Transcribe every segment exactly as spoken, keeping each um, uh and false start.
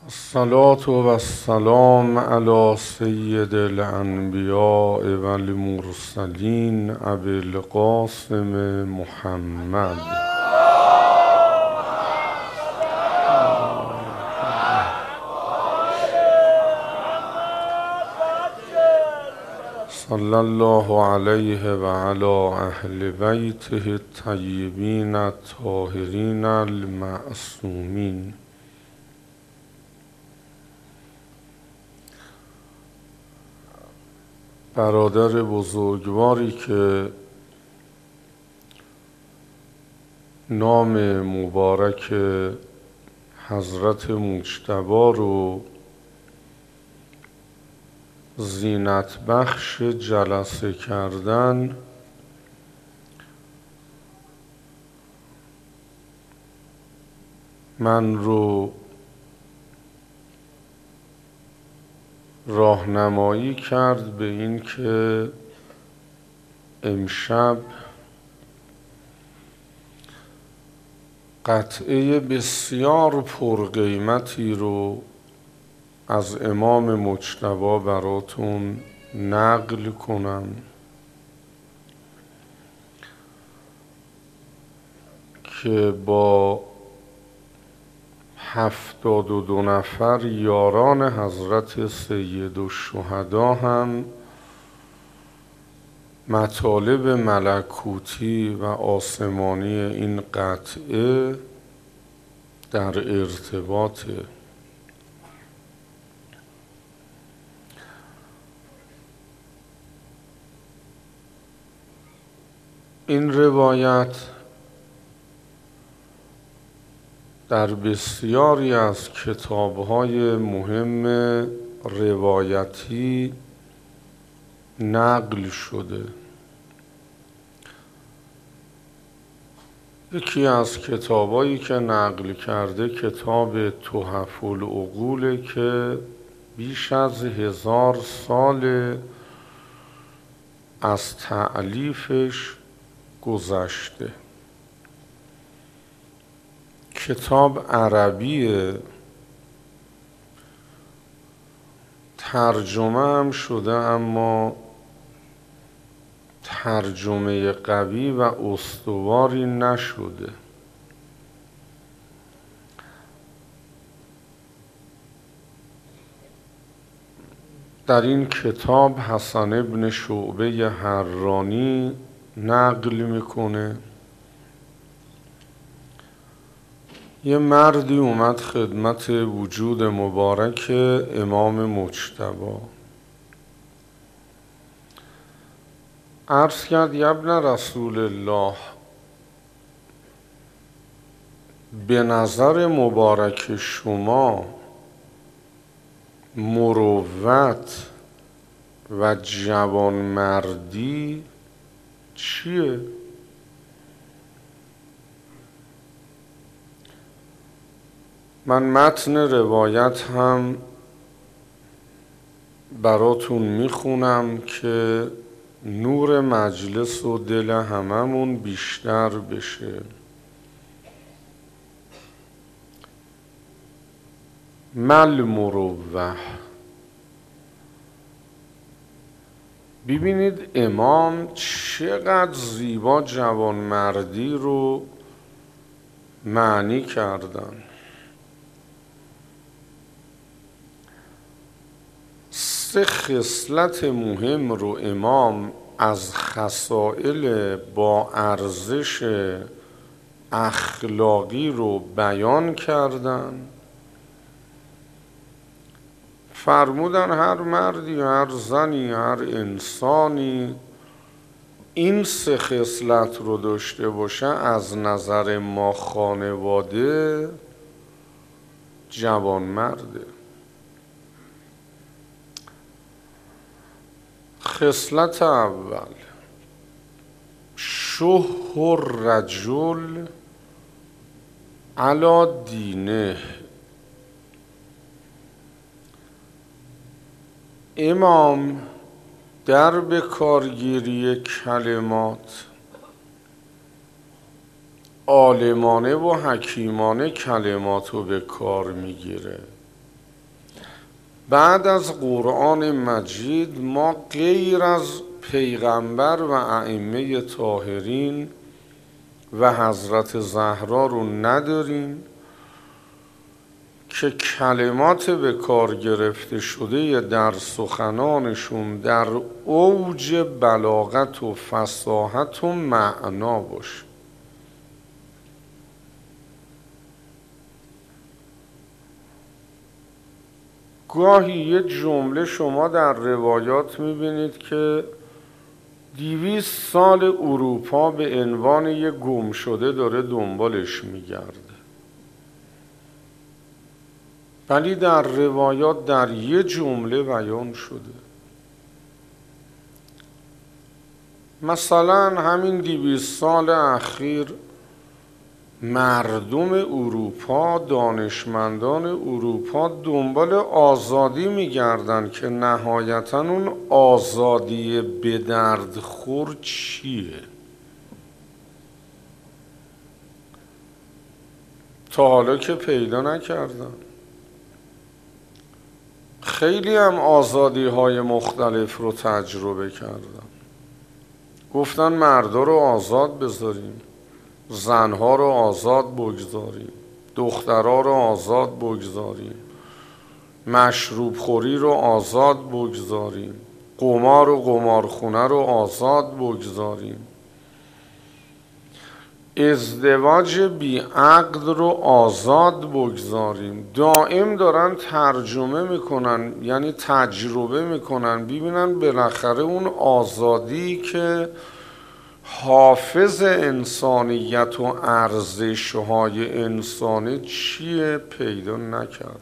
الصلاة والسلام على سید الانبیاء والمرسلین ابی القاسم محمد صلی الله علیه و علی اهل بیته الطیبین الطاهرین المعصومین. برادر بزرگواری که نام مبارک حضرت مجتبی رو زینت بخش جلسه کردن، من رو راهنمایی کرد به این که امشب قطعه بسیار پرقیمتی رو از امام مجتبی براتون نقل کنم که با هفتاد و دو نفر یاران حضرت سید الشهدا هم مطالب ملکوتی و آسمانی این قطعه در ارتباطه. این روایت در بسیاری از کتاب‌های مهم روایتی نقل شده. یکی از کتابایی که نقل کرده کتاب تحف العقوله که بیش از هزار سال از تألیفش گذشته. کتاب عربیه، ترجمه هم شده اما ترجمه قوی و استواری نشده. در این کتاب حسن ابن شعبه حرانی نقل میکنه یه مردی اومد خدمت وجود مبارک امام مجتبی، عرض کرد یا ابن رسول الله، به نظر مبارک شما مروت و جوانمردی چیه؟ من متن روایت هم براتون میخونم که نور مجلس و دل هممون بیشتر بشه. مل مروه، ببینید امام چقدر زیبا جوانمردی رو معنی کردن. سه خصلت مهم رو امام از خصائل با ارزش اخلاقی رو بیان کردن. فرمودن هر مردی، هر زنی، هر انسانی این سه خصلت رو داشته باشه از نظر ما خانواده جوانمرده. خصلت اول، شح الرجل علی دینه. امام در به کارگیری کلمات عالمانه و حکیمانه کلماتو به کار میگیره. بعد از قرآن مجید ما غیر از پیغمبر و ائمه طاهرین و حضرت زهرا رو نداریم که کلمات به کار گرفته شده در سخنانشون در اوج بلاغت و فصاحت و معنا باشه. گاهی یه جمله شما در روایات میبینید که دویست سال اروپا به عنوان یه گم شده داره دنبالش میگرده، ولی در روایات در یه جمله بیان شده. مثلا همین دویست سال اخیر مردم اروپا، دانشمندان اروپا دنبال آزادی میگردن که نهایتاً اون آزادی به درد خور چیه؟ تا حالا که پیدا نکردن. خیلی هم آزادی های مختلف رو تجربه کردن. گفتن مردا رو آزاد بذاریم، زنها رو آزاد بگذاریم، دخترها رو آزاد بگذاریم، مشروب خوری رو آزاد بگذاریم، قمار و قمارخونه رو آزاد بگذاریم، ازدواج بی عقد رو آزاد بگذاریم. دائم دارن ترجمه میکنن، یعنی تجربه میکنن، ببینن بالاخره اون آزادی که حافظ انسانیت و ارزش‌های انسانی چیه پیدا نکردن.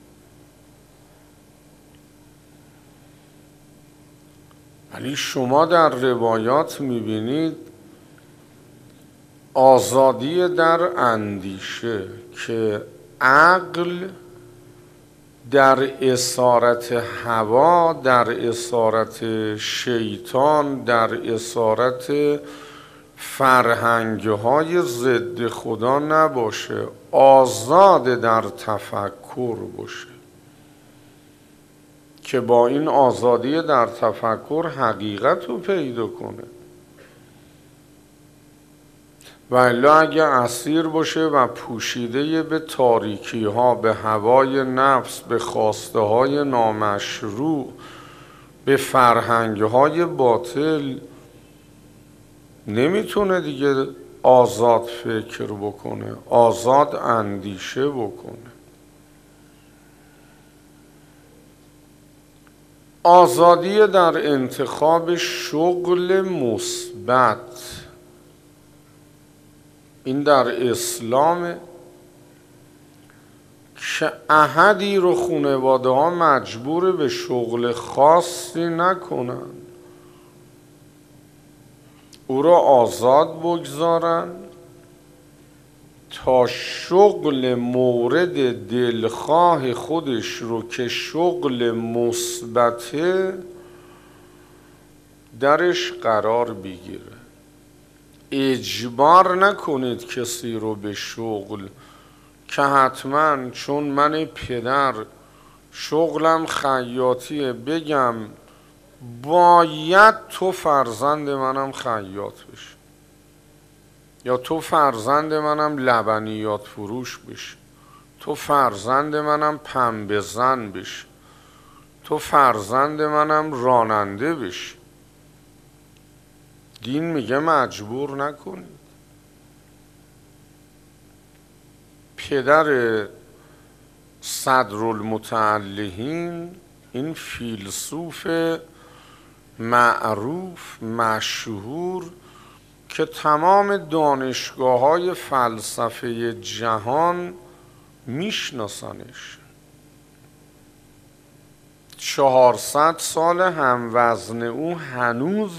ولی شما در روایات میبینید آزادی در اندیشه که عقل در اسارت هوا، در اسارت شیطان، در اسارت فرهنگ‌های ضد خدا نباشه، آزاد در تفکر باشه که با این آزادی در تفکر حقیقت رو پیدا کنه. و الا اگه اسیر باشه و پوشیده به تاریکی ها، به هوای نفس، به خواسته های نامشروع، به فرهنگ های باطل، نمیتونه دیگه آزاد فکر بکنه، آزاد اندیشه بکنه. آزادی در انتخاب شغل مثبت، این در اسلام که احدی رو خانواده ها مجبور به شغل خاصی نکنن، او را آزاد بگذارن تا شغل مورد دلخواه خودش رو که شغل مثبته درش قرار بگیره. اجبار نکنید کسی رو به شغل که حتما چون من پدر شغلم خیاطیه بگم باید تو فرزند منم خیاط بشه، یا تو فرزند منم لبنیات فروش بشه، تو فرزند منم پنبه زن بشه، تو فرزند منم راننده بشه. دین میگه مجبور نکنید. پدر صدرالمتعلهین، این فیلسوف معروف مشهور که تمام دانشگاه های فلسفه جهان میشناسنش، چهارصد سال هموزن او هنوز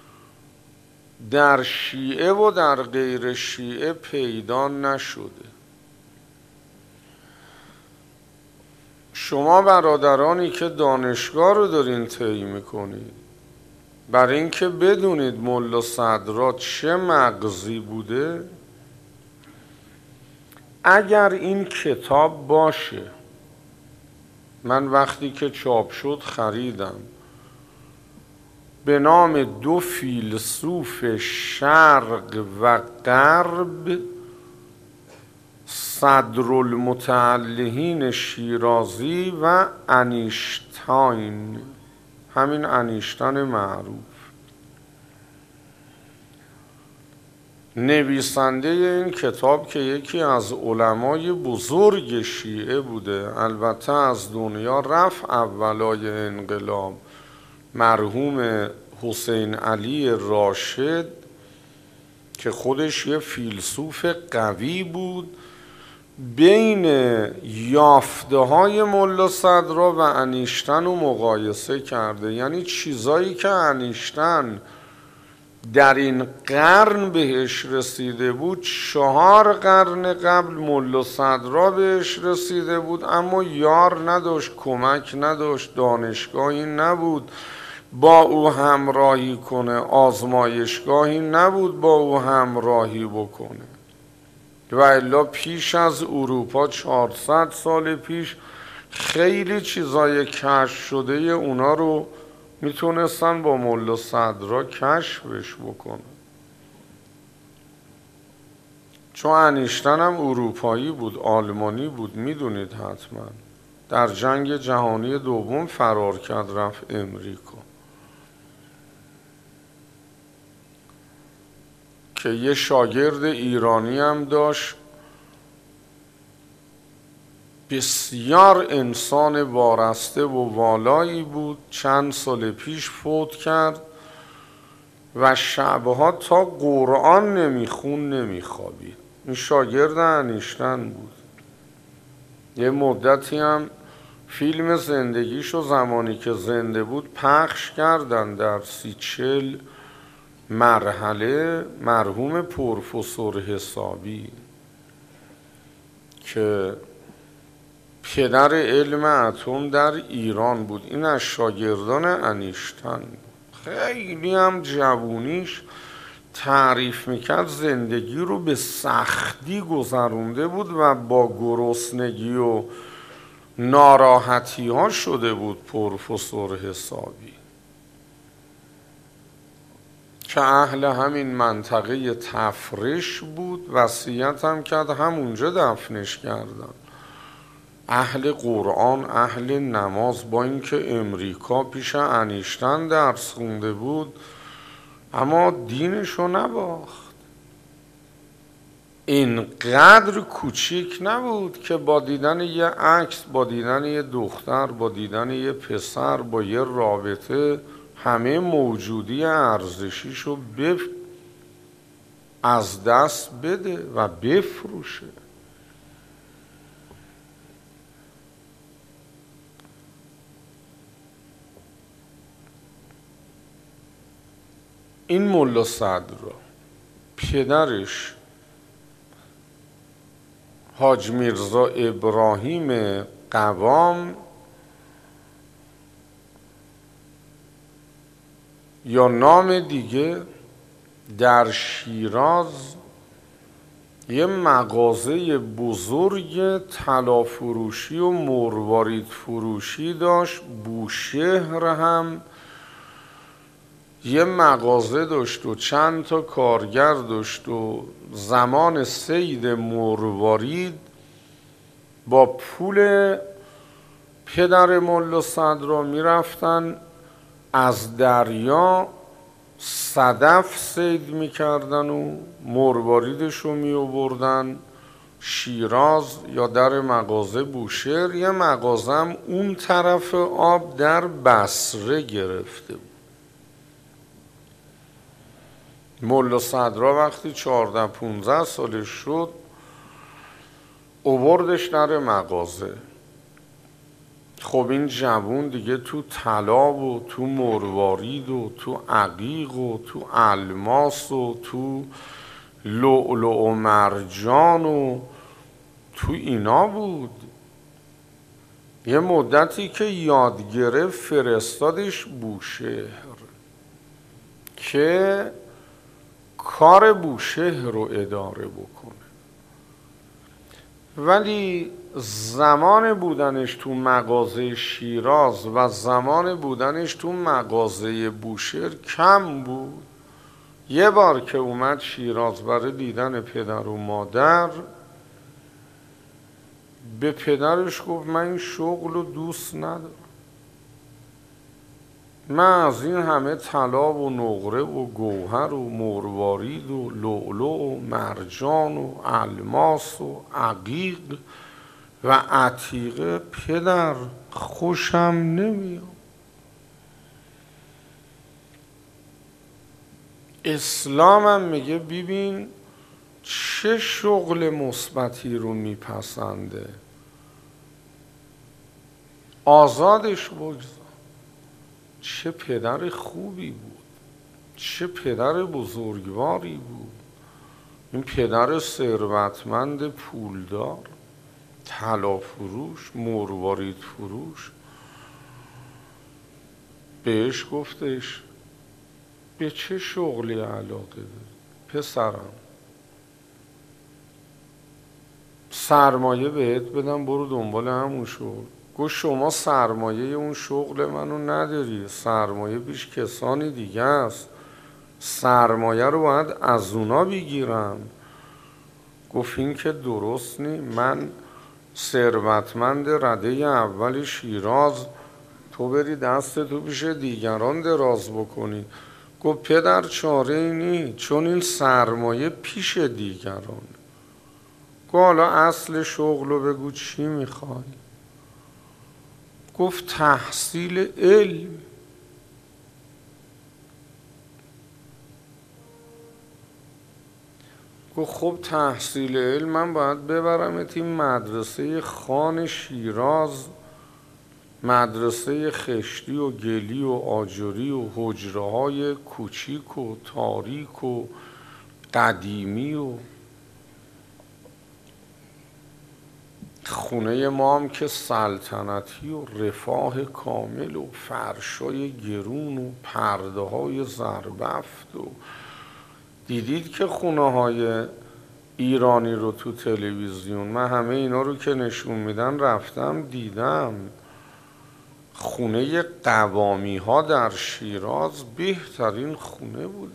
در شیعه و در غیر شیعه پیدا نشده. شما برادرانی که دانشگاه رو دارین طی میکنید، برای اینکه بدونید ملا صدرا چه مغزی بوده، اگر این کتاب باشه من وقتی که چاپ شد خریدم، به نام دو فیلسوف شرق و غرب، صدرالمتعلهین شیرازی و انیشتاین، همین انیشتن معروف. نویسنده این کتاب که یکی از علمای بزرگ شیعه بوده، البته از دنیا رفت اولای انقلاب، مرحوم حسین علی راشد که خودش یه فیلسوف قوی بود، بین یافته های ملا صدرا و انیشتن رو مقایسه کرده. یعنی چیزایی که انیشتن در این قرن بهش رسیده بود، چهار قرن قبل ملا صدرا بهش رسیده بود، اما یار نداشت، کمک نداشت، دانشگاهی نبود با او همراهی کنه، آزمایشگاهی نبود با او همراهی بکنه. و الا پیش از اروپا چهارصد سال پیش خیلی چیزای کشف شده اونا رو میتونستن با ملا صدرا کشفش بکنن. چون انیشتن هم اروپایی بود، آلمانی بود، میدونید حتما. در جنگ جهانی دوم فرار کرد رفت امریکا، که یه شاگرد ایرانی هم داشت، بسیار انسان وارسته و والایی بود، چند سال پیش فوت کرد و شبها تا قرآن نمیخون نمیخوابید. این شاگرد انیشتن بود. یه مدتی هم فیلم زندگیشو زمانی که زنده بود پخش کردن در سی چل مرحله، مرحوم پروفسور حسابی که پدر علم اتم در ایران بود. این از شاگردان انیشتن بود. خیلی هم جوونیش تعریف میکرد زندگی رو به سختی گذرونده بود و با گرسنگی و ناراحتی ها شده بود پروفسور حسابی، که اهل همین منطقه تفرش بود. وصیت هم کرد همونجا دفنش کردن. اهل قرآن، اهل نماز، با اینکه امریکا پیش انیشتن درس خونده بود اما دینشو نباخت. اینقدر کوچیک نبود که با دیدن یه عکس، با دیدن یه دختر، با دیدن یه پسر، با یه رابطه همه موجودی ارزشیشو بف... از دست بده و بفروشه. این ملا صدرا پدرش حاج میرزا ابراهیم قوام یا نام دیگه در شیراز یه مغازه بزرگ طلا فروشی و مروارید فروشی داشت. بوشهر هم یه مغازه داشت و چند تا کارگر داشت و زمان صید مروارید با پول پدر ملا صدرا میرفتن از دریا صدف صید میکردن و مرواریدش رو میآوردن شیراز یا در مغازه بوشهر. یه مغازه هم اون طرف آب در بصره گرفته بود. ملا صدرا وقتی چهارده پونزده سالش شد اووردش در مغازه. خب این جوون دیگه تو طلا و تو مروارید و تو عقیق و تو الماس و تو لؤلؤ و مرجان و تو اینا بود. یه مدتی که یاد گرفت فرستادش بوشهر که کار بوشهر رو اداره بکنه ولی زمان بودنش تو مغازه شیراز و زمان بودنش تو مغازه بوشهر کم بود. یه بار که اومد شیراز برای دیدن پدر و مادر، به پدرش گفت من این شغل رو دوست ندارم، من از این همه طلا و نقره و گوهر و مروارید و لؤلؤ و مرجان و الماس و عقیق و عتیقه پدر خوشم نمیاد. اسلامم میگه ببین چه شغل مثبتی رو میپسنده، آزادش بگذار. چه پدر خوبی بود، چه پدر بزرگواری بود. این پدر ثروتمند پولدار، طلا فروش، مروارید فروش، بهش گفتش به چه شغلی علاقه داری؟ پسرم سرمایه بهت بدم برو دنبال همون شغل. گفت شما سرمایه اون شغل منو نداری، سرمایه پیش کسانی دیگه است، سرمایه رو باید از اونا بگیرم. گفت این که درست نی، من ثروتمند رده اول شیراز، تو بری دست تو پیش دیگران دراز بکنی. گفت پدر چاره ای نی، چون این سرمایه پیش دیگران. گفت حالا اصل شغل رو بگو چی میخوای؟ گفت تحصیل علم. گفت خب تحصیل علم من باید ببرمت این مدرسه خان شیراز، مدرسه خشتی و گلی و آجری و حجره های کوچیک و تاریک و قدیمی و خونه ما هم که سلطنتی و رفاه کامل و فرشای گرون و پرده های زربفت و دیدید که خونه های ایرانی رو تو تلویزیون، من همه اینا رو که نشون میدن رفتم دیدم. خونه قوامی ها در شیراز بهترین خونه بوده،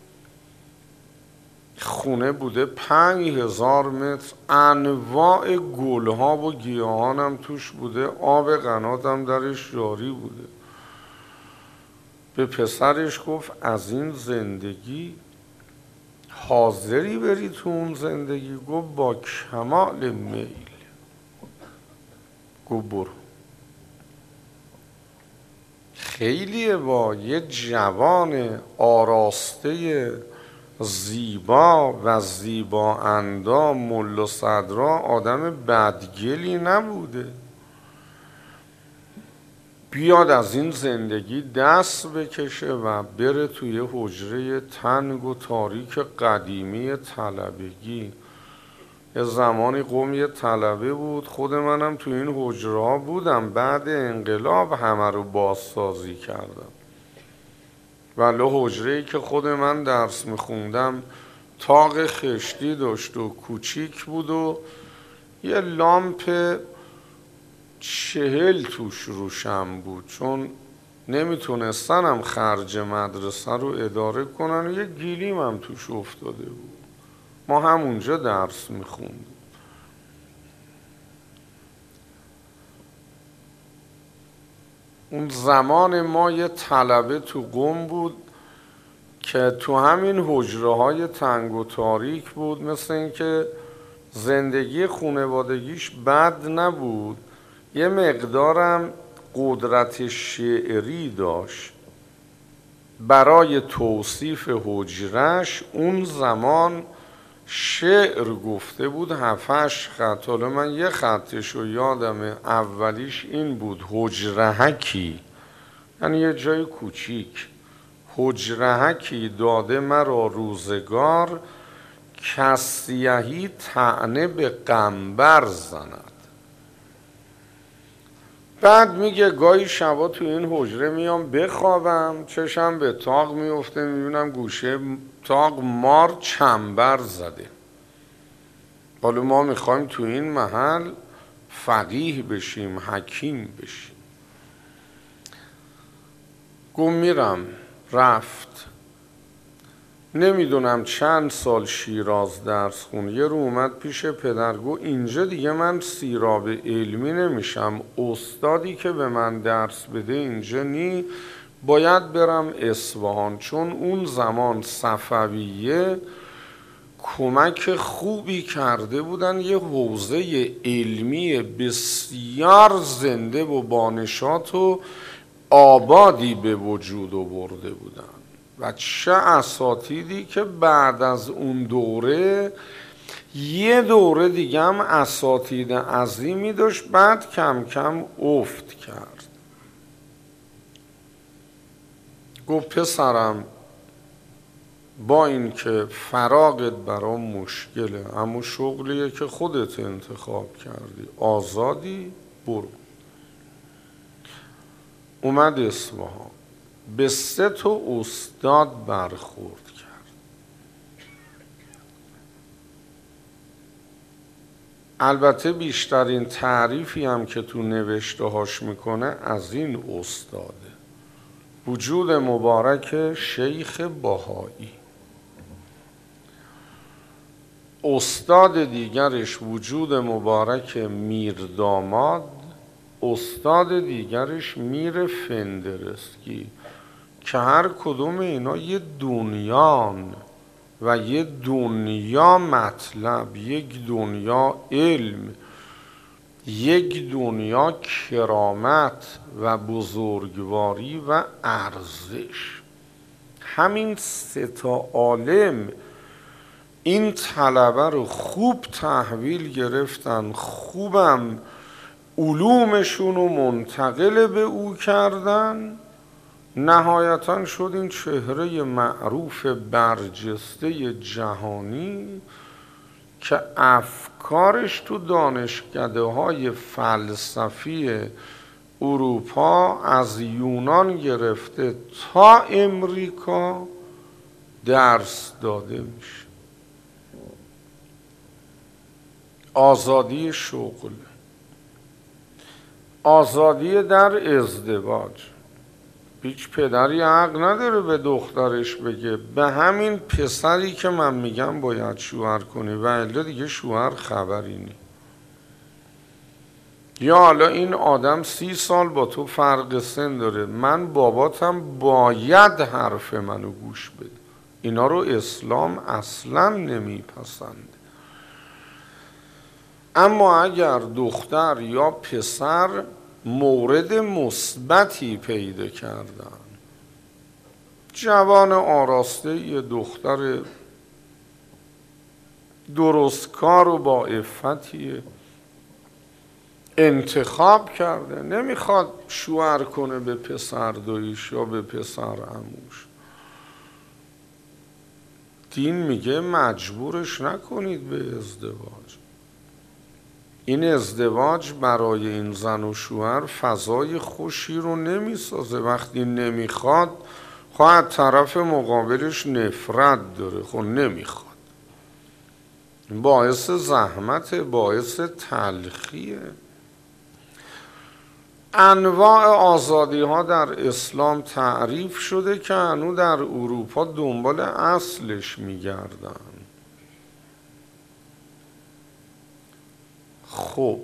خونه بوده پنج هزار متر، انواع گل ها و گیاهان هم توش بوده، آب قنات هم درش جاری بوده. به پسرش گفت از این زندگی حاضری بری تو اون زندگی؟ گفت با کمال میل. گفت برو. خیلیه با یه جوان آراسته زیبا و زیبا اندام ملا صدرا آدم بدگلی نبوده، بیاد از این زندگی دست بکشه و بره توی حجره تنگ و تاریک قدیمی طلبگی. یه زمانی قوم یه طلبه بود، خود منم توی این حجره ها بودم، بعد انقلاب همه رو بازسازی کردم. ولی حجره‌ای که خود من درس میخوندم تاق خشتی داشت و کوچیک بود و یه لامپ چهل توش روشن بود، چون نمیتونستنم خرج مدرسه رو اداره کنن و یه گیلیم هم توش افتاده بود. ما همونجا درس میخوندیم. اون زمان ما یه طلبه تو قم بود که تو همین حجره های تنگ و تاریک بود، مثل این که زندگی خانوادگیش بد نبود، یه مقدارم قدرت شعری داشت. برای توصیف حجرش اون زمان شعر گفته بود هفتش خط. حالا من یه خطش رو یادمه، اولیش این بود حجرهکی، یعنی یه جای کوچیک. حجرهکی داده مرا روزگار، کسیهی طعنه به قنبر زند. بعد میگه گاهی شبا تو این حجره میام بخوابم، چشم به تاق میفته، میبینم گوشه تاق مار چنبر زده. حالا ما میخوایم تو این محل فقیه بشیم، حکیم بشیم. گم میرم. رفت. نمیدونم چند سال شیراز درس خون. یه رو اومد پیش پدر گو اینجا دیگه من سیراب علمی نمیشم، استادی که به من درس بده اینجا نی، باید برم اصفهان. چون اون زمان صفویه کمک خوبی کرده بودن، یه حوزه علمی بسیار زنده و بانشات و آبادی به وجود آورده بودن و چه اساتیدی که بعد از اون دوره یه دوره دیگه هم اساتید عظیمی داشت، بعد کم کم افت کرد. گفت پسرم با این که فراغت برام مشکله، اما شغلیه که خودت انتخاب کردی، آزادی، برو. اومد اصفهان، به سه تا استاد برخورد کرد. البته بیشترین تعریفی هم که تو نوشته هاش میکنه از این استاده، وجود مبارک شیخ بهایی. استاد دیگرش وجود مبارک میرداماد، استاد دیگرش میر فندرسکی، که هر کدوم اینا یه دنیان و یه دنیا مطلب، یک دنیا علم، یک دنیا کرامت و بزرگواری و ارزش. همین سه تا عالم این طلبه رو خوب تحویل گرفتن، خوبم علومشون رو منتقل به او کردن. نهایتاً شد این چهره معروف برجسته جهانی که افکارش تو دانشکده های فلسفی اروپا از یونان گرفته تا امریکا درس داده میشه. آزادی شغل، آزادی در ازدواج. هیچ پدری حق نداره به دخترش بگه به همین پسری که من میگم باید شوهر کنی و الا دیگه شوهر خبری نی. یا حالا این آدم سی سال با تو فرق سن داره، من باباتم باید حرف منو گوش بده. اینا رو اسلام اصلا نمیپسند. اما اگر دختر یا پسر مورد مثبتی پیدا کردن، جوان آراسته یه دختر درستکار و با عفتیه انتخاب کرده، نمیخواد شوهر کنه به پسر دویش یا به پسر عموش، دین میگه مجبورش نکنید به ازدواج. این ازدواج برای این زن و شوهر فضای خوشی رو نمیسازه. وقتی نمیخواد خواهد طرف مقابلش نفرت داره، خب نمیخواد، باعث زحمت، باعث تلخیه. انواع آزادی ها در اسلام تعریف شده که هنوز در اروپا دنبال اصلش میگردن. خب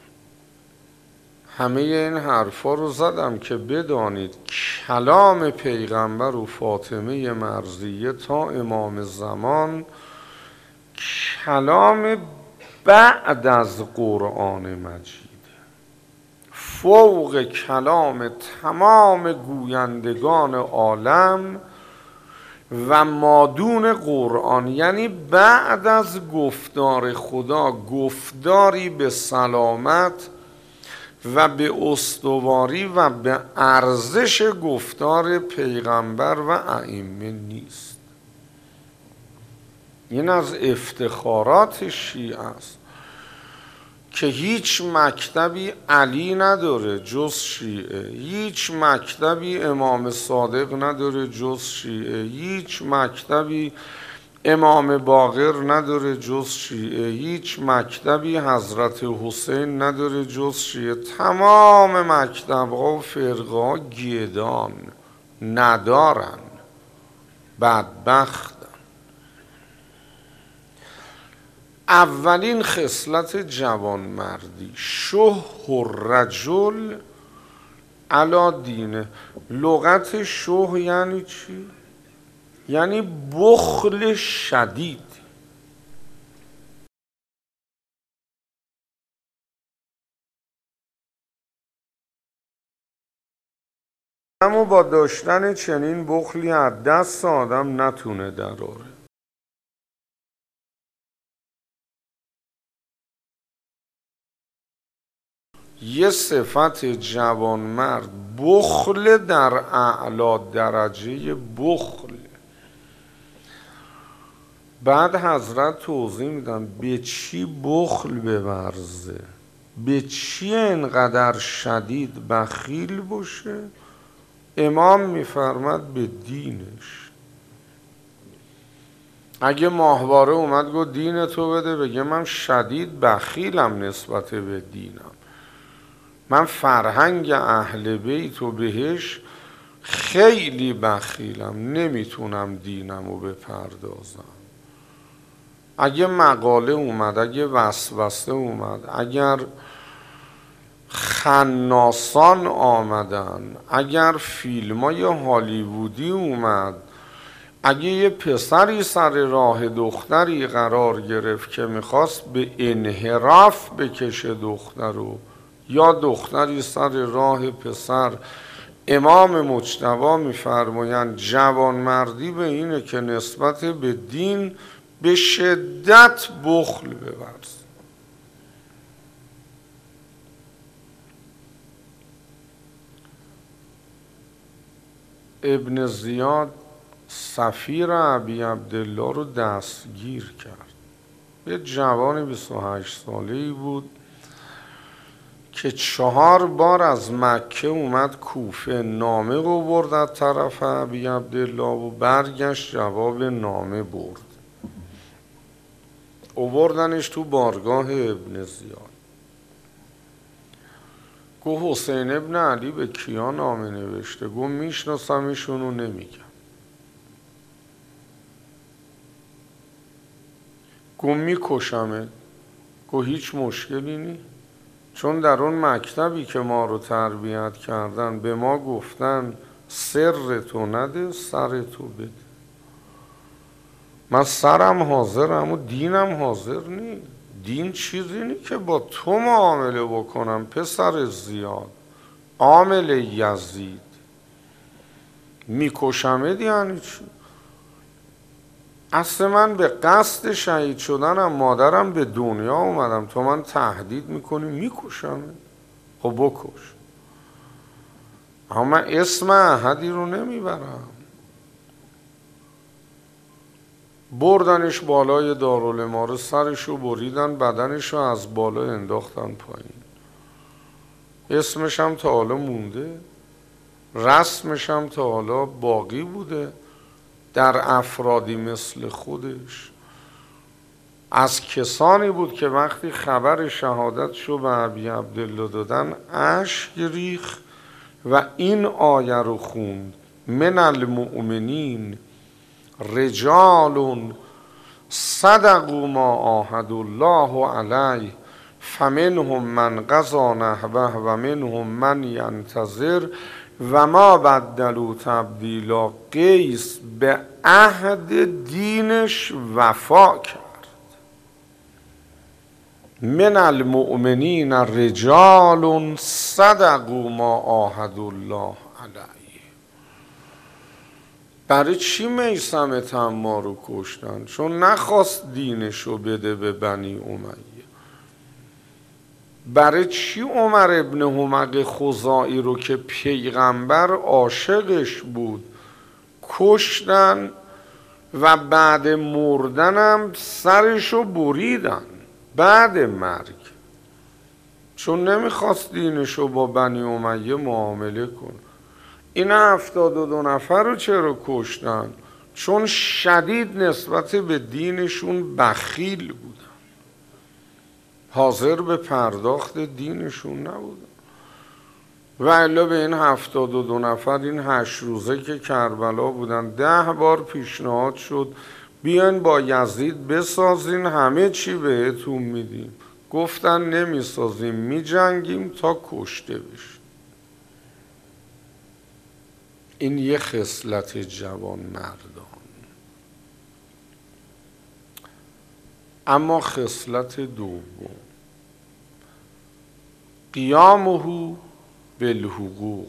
همه این حرفا رو زدم که بدانید کلام پیغمبر و فاطمه مرضیه تا امام زمان کلام بعد از قرآن مجید، فوق کلام تمام گویندگان عالم و مادون قرآن، یعنی بعد از گفتار خدا گفتاری به سلامت و به استواری و به ارزش گفتار پیغمبر و ائمه نیست. این از افتخارات شیعه است که هیچ مکتبی علی نداره جز شیعه، هیچ مکتبی امام صادق نداره جز شیعه، هیچ مکتبی امام باقر نداره جز شیعه، هیچ مکتبی حضرت حسین نداره جز شیعه. تمام مکتب‌ها و فرقه‌ها گیدان ندارن، بدبختن. اولین خصلت جوانمردی شح الرجل علی دینه. لغت شح یعنی چی؟ یعنی بخل شدید. اما با داشتن چنین بخلی از دست آدم نتونه دراره. یه صفت جوانمرد بخل در اعلی درجه بخل. بعد حضرت توضیح میدن به چی بخل بورزه، به چی انقدر شدید بخیل باشه. امام میفرمد به دینش. اگه ماهواره اومد گفت دین تو بده، بگه من شدید بخیلم نسبت به دینم، من فرهنگ اهل بیت و بهش خیلی بخیلم، نمیتونم دینم رو بپردازم. اگه مقاله اومد، اگه وسوسه اومد، اگر خناسان آمدن، اگر فیلمای هالیوودی اومد، اگه یه پسری سر راه دختری قرار گرفت که میخواست به انحراف بکشه دختر رو، یا دختری سر راه پسر، امام مجتبی میفرمایند جوانمردی به اینه که نسبت به دین به شدت بخل بورز. ابن زیاد سفیر ابی عبدالله رو دستگیر کرد. یه جوان بیست و هشت ساله‌ای بود که چهار بار از مکه اومد کوفه، نامه رو برد از طرف ابی عبدالله و برگشت جواب نامه برد. اووردنش تو بارگاه ابن زیاد. گفت حسین ابن علی به کیا نامه نوشته؟ گفت میشناسم ایشونو نمیگم. گفت میکشمه. گفت هیچ مشکلی نی، چون در اون مکتبی که ما رو تربیت کردن به ما گفتن سر تو نده، سر تو بده. من سرم حاضرم و دینم حاضر نی. دین چیزی نی که با تو معامله بکنم پسر زیاد، عامل یزید. میکشمت یعنی چی؟ اصل من به قصد شهید شدنم، مادرم به دنیا اومدم، تو من تهدید میکنی میکشمت؟ خب بکش. اما من اسم احدی رو نمیبرم. بردنش بالای دارالاماره، سرشو بریدن، بدنشو از بالا انداختن پایین. اسمش هم تا حالا مونده، رسمش هم تا حالا باقی بوده در افرادی مثل خودش. از کسانی بود که وقتی خبر شهادتشو به ابی عبدالله دادن اشک ریخت و این آیه رو خوند: من المؤمنین رجال صدقوا ما عاهدوا الله علیه فمنهم من قضی نحبه و منهم من ینتظر و ما بدلوا تبدیلا. قیس به عهد دینش وفا کرد. من المؤمنین رجال صدقوا ما عاهدوا الله علیه. برای چی میثم تمار رو کشتن؟ چون نخواست دینشو بده به بنی امیه. برای چی عمر ابن حمق خزاعی رو که پیغمبر عاشقش بود کشتن و بعد مردنم سرشو بریدن بعد مرگ؟ چون نمیخواست دینشو با بنی امیه معامله کن. این هفتاد و دو نفر رو چرا کشتن؟ چون شدید نسبت به دینشون بخیل بودن، حاضر به پرداخت دینشون نبودن. و الا به این هفتاد و دو نفر این هشت روزه که کربلا بودن ده بار پیشنهاد شد بیاین با یزید بسازین، همه چی بهتون میدیم. گفتن نمیسازیم، میجنگیم تا کشته بشیم. این یه خصلت جوان مردان. اما خصلت دوم، قیامه بالحقوق.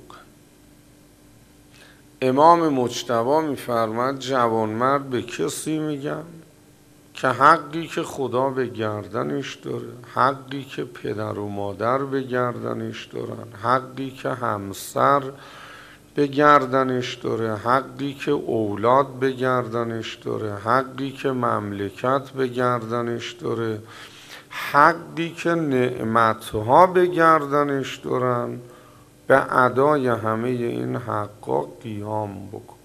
امام مجتبی میفرماد جوانمرد به کسی میگن که حقی که خدا به گردنش داره، حقی که پدر و مادر به گردنش دارن، حقی که همسر به گردنش داره، حقی که اولاد به گردنش داره، حقی که مملکت به گردنش داره، حقی که نعمتها به گردنش دارن، به ادای همه این حقا قیام بکن.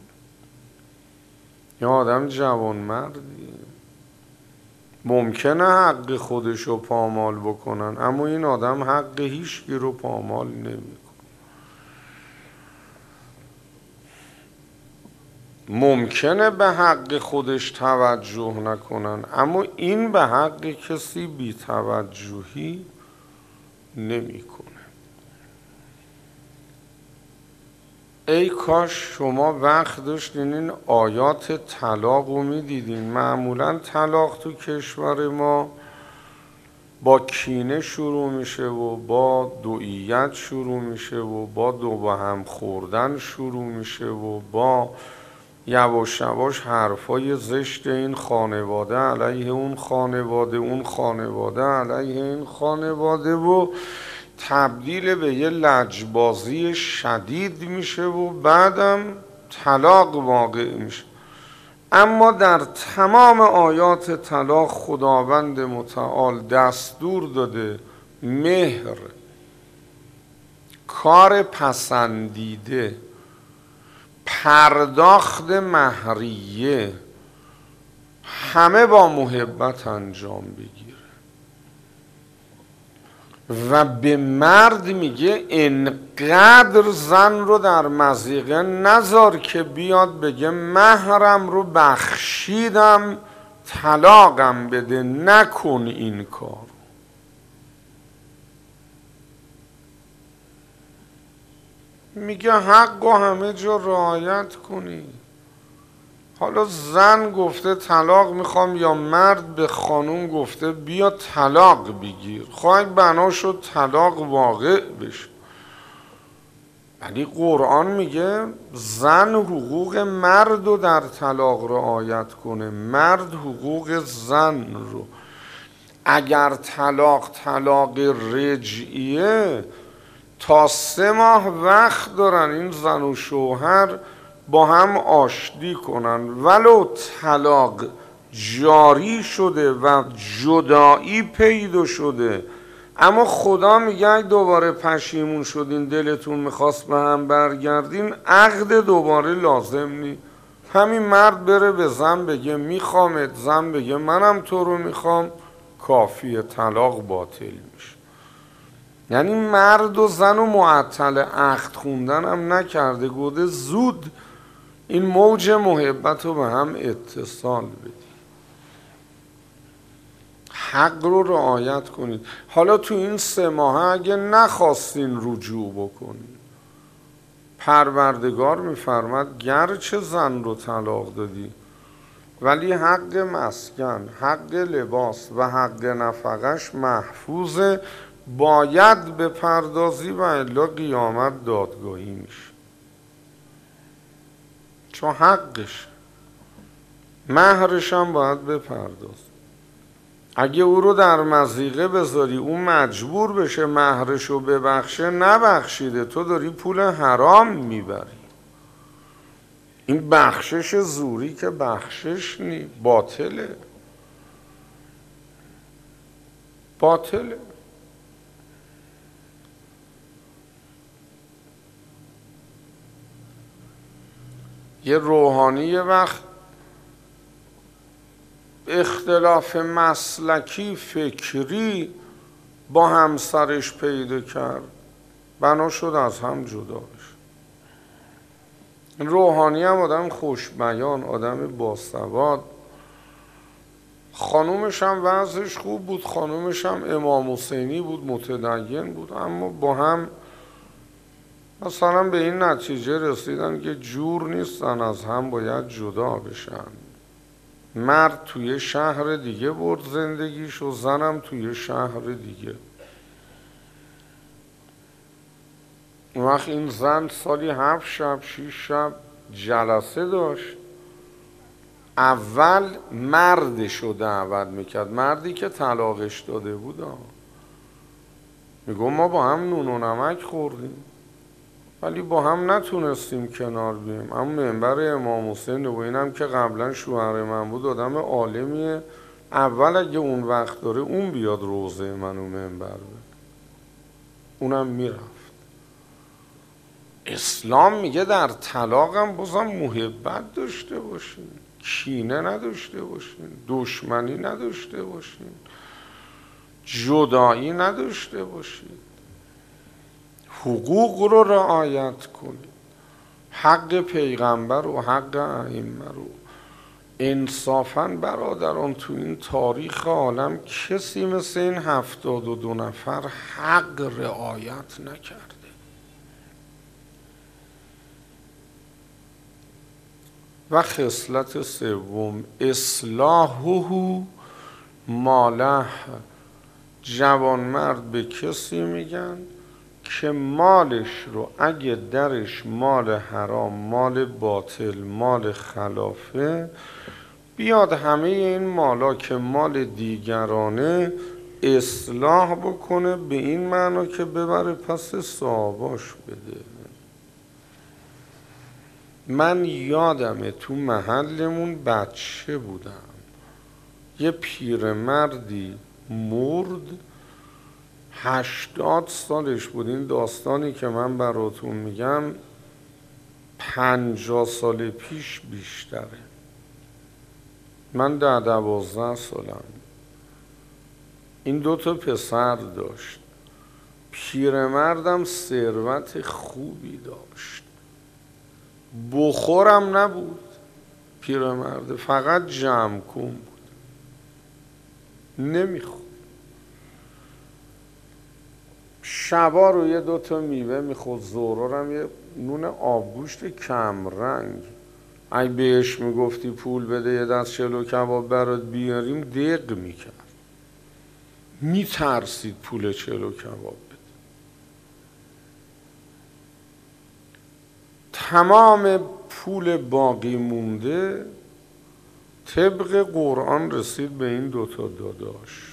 یا آدم جوانمردی ممکنه حق خودشو پامال بکنن، اما این آدم حق هیچکی رو پامال نمیکنه. ممکنه به حق خودش توجه نکنن، اما این به حق کسی بی توجهی نمیکنه. ای کاش شما وقت داشتین این آیات طلاق رو میدیدین. معمولا طلاق تو کشور ما با کینه شروع میشه و با دوئیت شروع میشه و با دو به هم خوردن شروع میشه و با یواش یواش حرفای زشت این خانواده علیه اون خانواده، اون خانواده علیه این خانواده و تبدیل به یه لجبازی شدید میشه و بعدم طلاق واقع میشه. اما در تمام آیات طلاق خداوند متعال دستور داده مهر، کار پسندیده، پرداخت مهریه همه با محبت انجام بگیره. و به مرد میگه انقدر زن رو در مضیقه نذار که بیاد بگه مهرم رو بخشیدم طلاقم بده، نکن این کار. میگه حق و همه جا رعایت کنی. حالا زن گفته طلاق میخوام یا مرد به خانوم گفته بیا طلاق بگیر، خواهی بنا شد طلاق واقع بشه. ولی قرآن میگه زن حقوق مرد رو در طلاق رعایت کنه، مرد حقوق زن رو. اگر طلاق طلاق رجعیه تا سه ماه وقت دارن این زن و شوهر با هم آشتی کنن، ولو طلاق جاری شده و جدایی پیدا شده، اما خدا میگه اگه دوباره پشیمون شدین دلتون میخواست به هم برگردین عقد دوباره لازم نی. همین مرد بره به زن بگه میخوامت، زن بگه منم تو رو میخوام، کافیه، طلاق باطل میشه. یعنی مرد و زن و معطل عقد خوندن هم نکرده، گفته زود این موج محبت رو به هم اتصال بدید، حق رو رعایت کنید. حالا تو این سه ماه اگه نخواستین رجوع بکنید، پروردگار میفرماد گرچه زن رو طلاق دادی ولی حق مسکن، حق لباس و حق نفقش محفوظه، باید به پردازی و الا قیامت دادگاهی میشه، چون حقش. مهرش هم باید بپرداز. اگه او رو در مضیقه بذاری او مجبور بشه مهرش رو ببخشه، نبخشیده، تو داری پول حرام میبری. این بخشش زوری که بخشش نی، باطله، باطله. یه روحانی یه وقت اختلاف مسلکی فکری با همسرش پیدا کرد، بنا شد از هم جدا بشه. روحانی هم آدم خوشبیان، آدم باسواد، خانومش هم وضعش خوب بود، خانومش هم امام حسینی بود، متدین بود، اما با هم مثلا به این نتیجه رسیدن که جور نیستن، از هم باید جدا بشن. مرد توی شهر دیگه برد زندگیش و زنم توی شهر دیگه. اون وقت این زن سالی هفت شب شیش شب جلسه داشت. اول مردشو دعوت میکرد، مردی که طلاقش داده بود، میگو ما با هم نون و نمک خوردیم ولی با هم نتونستیم کنار بیم. اما منبر امام حسین و اینم که قبلا شوهر من بود، آدم عالمیه، اول اگه اون وقت داره اون بیاد روضه منو منبر بده. اونم میرفت. اسلام میگه در طلاقم بازم محبت داشته باشین، کینه نداشته باشین، دشمنی نداشته باشین، جدایی نداشته باشین، حقوق رو رعایت کنید، حق پیغمبر و حق ائمه رو. انصافاً برادران تو این تاریخ عالم کسی مثل این هفتاد و دو نفر حق رعایت نکرده. و خصلت سوم اصلاحه ماله. جوانمرد به کسی میگن که مالش رو اگه درش مال حرام، مال باطل، مال خلافه، بیاد همه این مالا که مال دیگرانه اصلاح بکنه، به این معنا که ببره پس صاحباش بده. من یادمه تو محلمون بچه بودم، یه پیرمردی مرد، هشتاد سالش بود. این داستانی که من براتون میگم پنجاه سال پیش بیشتره. من ده دوازده سالم. این دوتا پسر داشت. پیرمردم ثروت خوبی داشت، بخورم نبود پیرمرد، فقط جمع کن بود، نمیخورد. شبا رو یه دوتا میوه میخورد، ظهرارم یه نون آبگوشت کم رنگ. اگه بهش میگفتی پول بده یه دست چلو کباب برات بیاریم، دق میکرد، میترسید پول چلو کباب بده. تمام پول باقی مونده طبق قرآن رسید به این دوتا داداش.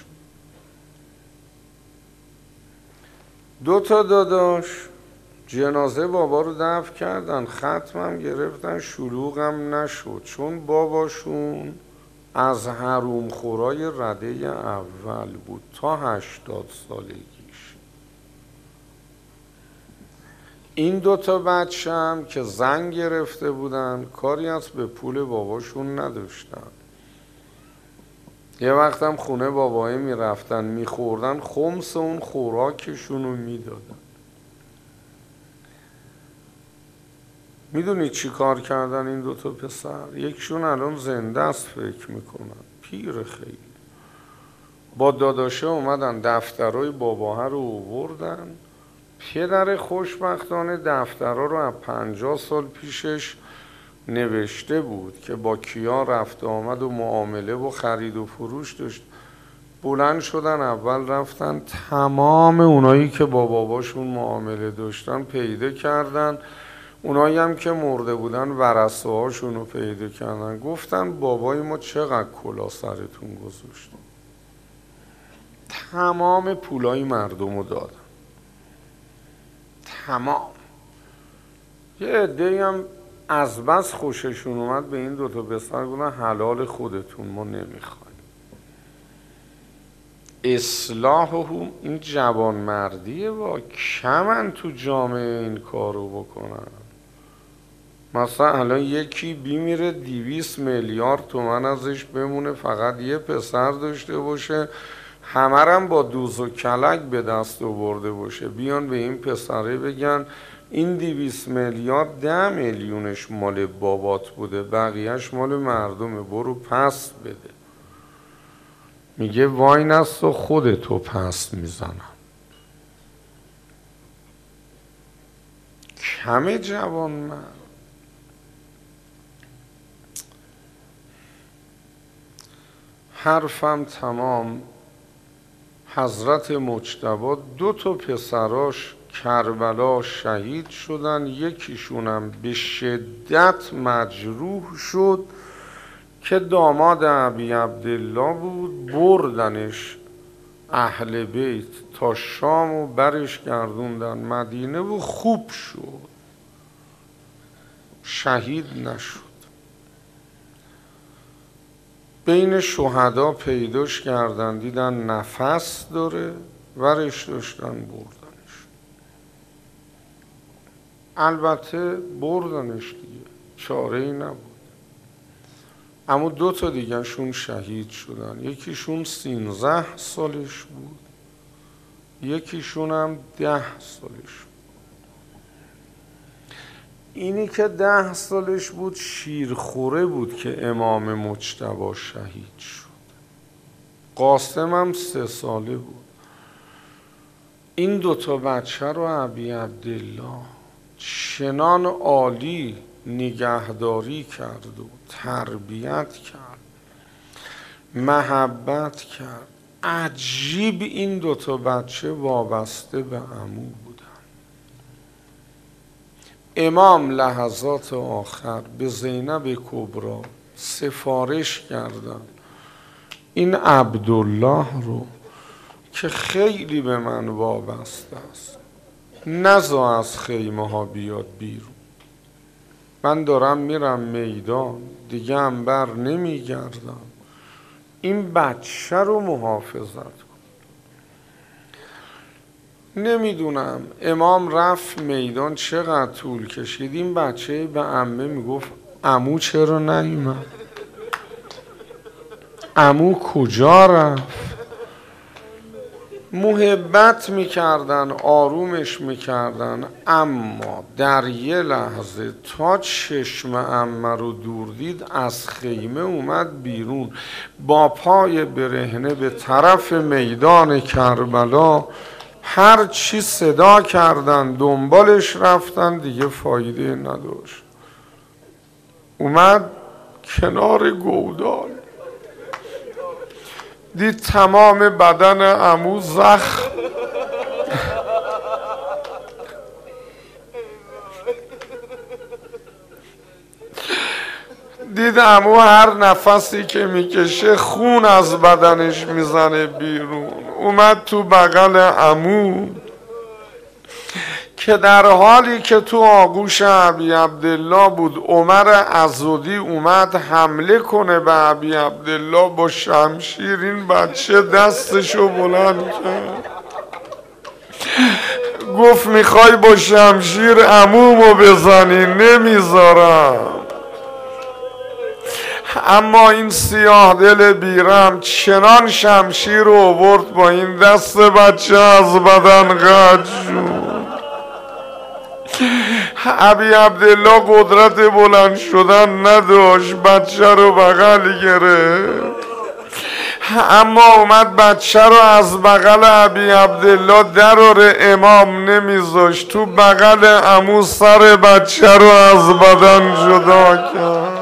دوتا داداش جنازه بابا رو دفن کردن، ختمم گرفتن، شلوغم نشد، چون باباشون از حروم خورای رده اول بود تا هشتاد سالگیش. این دوتا بچه هم که زن گرفته بودن کاری از به پول باباشون نداشتن. یه وقتم خونه بابایی میرفتن میخوردن، خمس اون خوراکشون رو میدادن. میدونید چی کار کردن این دوتا پسر؟ یکشون الان زنده است فکر میکنن، پیر خیلی. با داداشه اومدن دفترهای باباها رو آوردن. پدر خوشبختانه دفترها رو از پنجاه سال پیشش نوشته بود که با کیا رفت آمد و معامله و خرید و فروش داشت. بلند شدن اول رفتن تمام اونایی که با باباشون معامله داشتن پیدا کردن، اونایی هم که مرده بودن ورثه هاشون رو پیدا کردن. گفتن بابای ما چقدر کلا سرتون گذاشت. تمام پولای مردم رو دادن، تمام. یه عده‌ای هم از بس خوششون اومد به این دوتا پسر گفتن حلال خودتون، ما نمیخوایم. اصلاح هم این جوان مردیه، با کمن تو جامعه این کارو بکنن. مثلا الان یکی بیمیره دیویس میلیارد تومن ازش بمونه، فقط یه پسر داشته باشه، همرم با دوز و کلک به دست آورده باشه، بیان به این پسره بگن این دیویس میلیارد ده میلیونش مال بابات بوده، بقیهش مال مردمه، برو پس بده. میگه وای نست و خودتو پس میزنم. کمه جوان من حرفم تمام. حضرت مجتبی دو تا پسراش کربلا شهید شدن، یکیشونم به شدت مجروح شد که داماد ابی عبدالله بود، بردنش اهل بیت تا شام و برش گردوندن مدینه و خوب شد، شهید نشد. بین شهدا پیداش کردن، دیدن نفس داره، ورش داشتن بردنش. البته بردنش دیگه، چاره ای نبود. اما دو تا دیگه شون شهید شدن، یکیشون سینزده سالش بود، یکیشون هم ده سالش بود. اینی که ده سالش بود شیرخوره بود که امام مجتبی شهید شد. قاسم هم سه ساله بود. این دوتا بچه رو ابی عبدالله چنان عالی نگهداری کرد و تربیت کرد، محبت کرد. عجیب این دوتا بچه وابسته به عمو بودن. امام لحظات آخر به زینب کبری سفارش کردن این عبدالله رو که خیلی به من وابسته است، نذار از خیمه ها بیاد بیرون، من دارم میرم میدان دیگه هم بر نمیگردم، این بچه رو محافظت کن. نمیدونم امام رفت میدان چقدر طول کشید، این بچه به عمه میگفت عمو چرا نیومد، عمو کجا رفت. محبت میکردن، آرومش میکردن، اما در یه لحظه تا چشم عمه رو دور دید از خیمه اومد بیرون، با پای برهنه به طرف میدان کربلا. هر چی صدا کردن دنبالش رفتن، دیگه فایده نداشت. اومد کنار گودال، دید تمام بدن عمو زخم، دید عمو هر نفسی که میکشه خون از بدنش میزنه بیرون. اومد تو بغل عمو که در حالی که تو آغوش ابی عبدالله بود، عمر عضدی اومد حمله کنه به ابی عبدالله با شمشیر. این بچه دستشو بلند کرد، گفت میخوای با شمشیر عمومو بزنی؟ نمیذارم. اما این سیاه دل بیرم چنان شمشیر رو آورد با این دست بچه از بدن قطع شد. ابی عبدالله قدرت بلند شدن نداشت، بچه رو بغل گرفت، اما اومد بچه رو از بغل ابی عبدالله دراره، امام نمیذاشت، تو بغل عمو سر بچه رو از بدن جدا کرد.